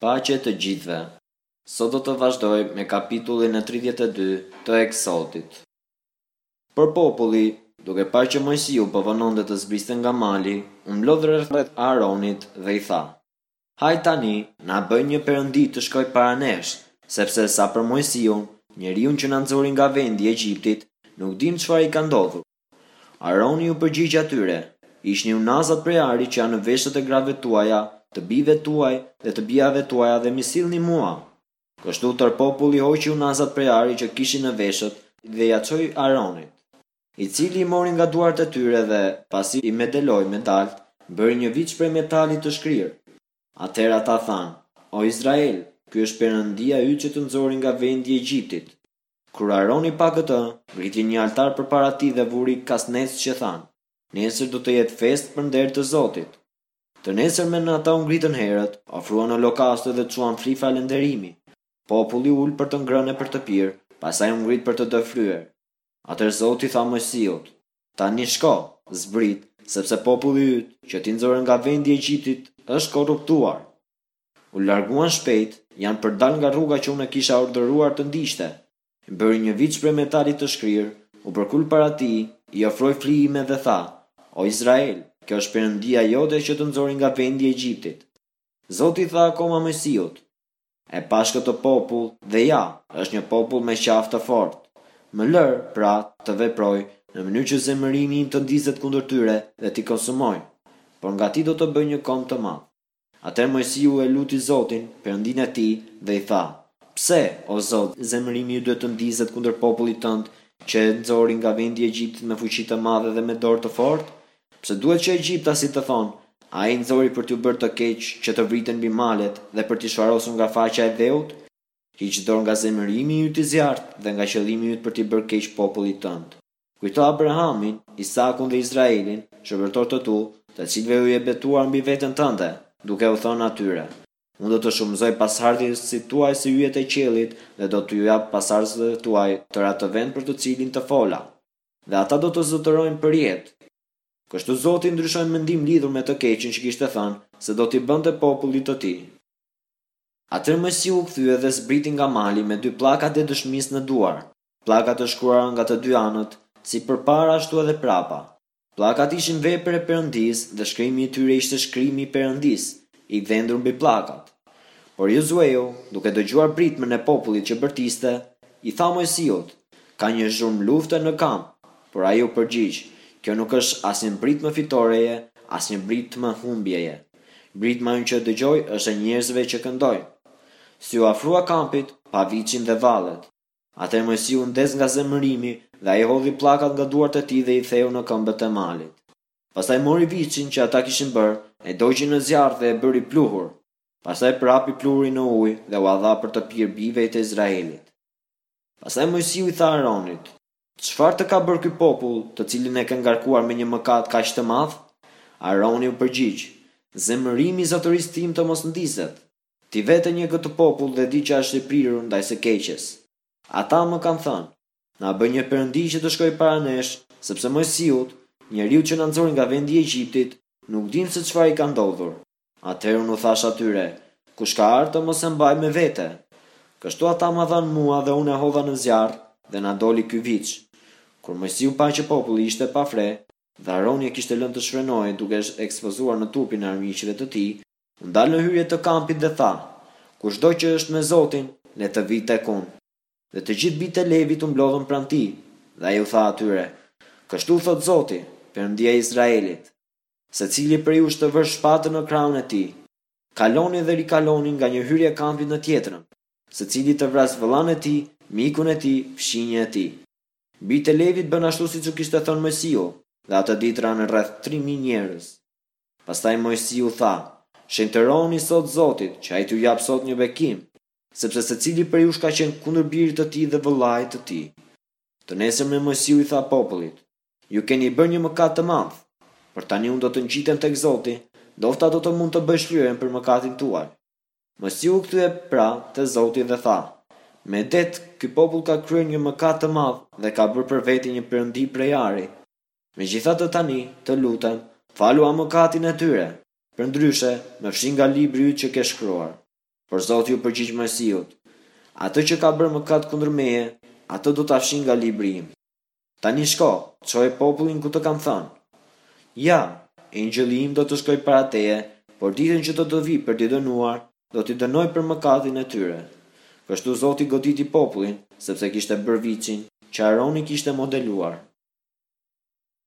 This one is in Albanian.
Paqe të gjithëve. Sot do të vazhdoj me kapitullin e 32 të Eksodit. Për populli, duke parë që Mojsiu po vononte të zbriste nga mali, u mblodh rreth Aaronit dhe i tha: "Haj tani, na bëj një perëndi të shkoj para nesh, sepse sa për Mojsiun, njeriu që na nxori nga vendi i Egjiptit, nuk dim çfarë i ka ndodhur." Aroni u përgjigj atyre: "Ishni unazat prej Ari që janë në veshët e grave tuaja, të bijve tuaj dhe të bijave tuaja dhe mi sillni mua." Kështu tër populli hoqi unazat prej Ari që kishin në veshët dhe ja çoi Aronit, i cili i mori nga duart e tyre dhe, pasi i medeloi me dalt, bëri një viç prej metalit të shkrirë. Atëherë ata thanë: "O Izrael, ky është Perëndia yt që të nxori nga vendi i Egjiptit." Kur Aroni pa këtë, ngriti një altar përpara tij dhe vuri kasnec që thanë: "Nesër do të jetë festë për nder të Zotit." Të nesërmen ata u ngritën herët, ofruan holokauste dhe çuan fli falënderimi. Populli ul për të ngrënë e për të pirë, pastaj u ngrit për të dëfryer. Atëherë Zoti tha Mojsiut: "Tani shko, zbrit, sepse populli yt, që ti nxorë nga vendi i Egjiptit, është korruptuar." U larguan shpejt, janë përdal nga rruga që unë kisha urdhëruar të ndiqte. Bëri një viç prej metalit të shkrirë, u përkul para tij, i ofroi flijime dhe tha: "O Izrael, kjo është Perëndia jote që të nxori nga vendi i Egjiptit." Zoti tha akoma Mojsiut: "E pash këtë popull dhe ja, është një popull me qafë të fortë. Më lër, pra, të veproj në mënyrë që zemërimi im të ndizet kundër tyre dhe t'i konsumoj, por nga ti do të bëj një kom të madh." Atëherë Mojsiu e luti Zotin, Perëndinë e tij, dhe i tha: "Pse, o Zot, zemërimi ju duhet të ndizet kundër popullit tënd, që e nxori nga vendi i Egjiptit me fuqi të madhe dhe me dorë të fortë? Pse duhet që egjiptasit të thonë: ai nxori për t'ju bërë të keq që të vriten mbi malet dhe për t'i shfarosur nga faqja e dheut? Hiq dorë nga zemërimi yt i zjarrt dhe nga qëllimi yt për t'i bërë keq popullit tënd. Kujto Abrahamin, Isakun dhe Izraelin, shërbëtor të tu, të cilëve u je betuar mbi veten tënde, duke u thënë atyre: unë do të shumëzoj pasardhësit tuaj si yjet e qiellit dhe do t'ju jap pasardhësve tuaj tër atë vend për të cilin të fola, dhe ata do të zotërojnë për jetë." Kështu Zoti ndryshoi mendim lidhur me të keqen që kishte thënë se do t'i bënte popullit të tij. Atëherë Mojsiu u kthye dhe zbriti nga mali me 2 pllakat e dëshmisë në duar, pllakat të shkruara nga të 2 anët, si përpara ashtu edhe prapa. Pllakat ishin vepër e Perëndisë dhe shkrimi i tyre ishte shkrimi i Perëndisë, i dhendur mbi pllakat. Por Josueu, duke dëgjuar pritmen e popullit që bërtiste, i tha Mojsiut: "Ka një zhurmë lufte në kamp." Por ai u përgjigj: "Kjo nuk është as një britmë fitoreje, as një britmë humbjeje. Britma që dëgjoj është e njerëzve që këndojnë." Si u afrua kampit, pa viçin dhe vallet. Atëherë Mojsiu ndes nga zemërimi dhe ai hodhi pllakat nga duart e tij dhe i theu në këmbët e malit. Pastaj mori viçin që ata kishin bërë, e doqi në zjarr dhe e bëri pluhur. Pastaj prapi pluhurin në ujë dhe u dha për të pirë bijve të Izraelit. Pastaj Mojsiu i tha Aronit: "Çfarë të ka bërë ky popull, të cilin e ke ngarkuar me një mëkat kaq të madh?" Aroni u përgjigj: "Zemërimi i zotërisë tim të mos ndizet. Ti vetë një këtë popull dhe di që është i prirur ndaj së keqes. Ata më kanë thënë: na bëj një perëndi që të shkoj para nesh, sepse Mojsiut, njeriu që na nxori nga vendi i Egjiptit, nuk dim se çfarë i ka ndodhur." Atëherë unë u thash atyre: "Kush ka ardhur mos e mbaj me vete." Kështu ata më dhanë mua dhe unë e hodha në zjarr dhe na doli ky viç. Kur Mojsiu pa që populli ishte pa fre, dhe Aroni e kishte lënë të shfrenohej duke ekspozuar në trupin e armiqve të tij, u ndal në hyrje të kampit dhe tha: "Kushdo që është me Zotin, le të vijë tek unë." Dhe të gjithë bijtë e Levit u mblodhën pranë tij, dhe ai u tha atyre: "Kështu thot Zoti, Perëndia e Izraelit: secili prej jush të vësh shpatën në krahun e tij. Kaloni dhe rikaloni nga një hyrje e kampit në tjetrën, secili të vras vëllain e tij, mikun e tij, fshinjën e tij." Bijtë e Levit bën ashtu siç u kishte thënë Mojsiu, dhe atë ditë ranë rreth 3000 njerëz. Pastaj Mojsiu tha: "Shenjtëroni sot Zotit, që ai t'ju jap sot një bekim, sepse secili prej jush ka qenë kundër birit të tij dhe vëllait të tij." Të nesërmen Mojsiu i tha popullit: "Ju keni bërë një mëkat të madh, por tani unë do të ngjitem tek Zoti, ndofta do të mund të bëj shlyerjen për mëkatin tuaj." Mojsiu u kthye pra te Zoti dhe tha: "Me det, ky popull ka kryer një mëkat të madh dhe ka bërë për veti një perëndi prej Ari. Megjithatë tani, të lutem, falua mëkatin e tyre, përndryshe, më fshi nga libri yt që ke shkruar." Por Zoti u përgjigj Mojsiut: "Atë që ka bërë mëkat kundër meje, atë do ta fshin nga libri im. Tani shko, çoje popullin ku të kam thënë. Ja, engjëlli im do të shkoj para teje, por ditën që do të vi për t'i dënuar, do t'i dënoj për mëkatin e tyre." Kështu Zoti goditi popullin, sepse kishte bërë viçin që Aroni kishte modeluar.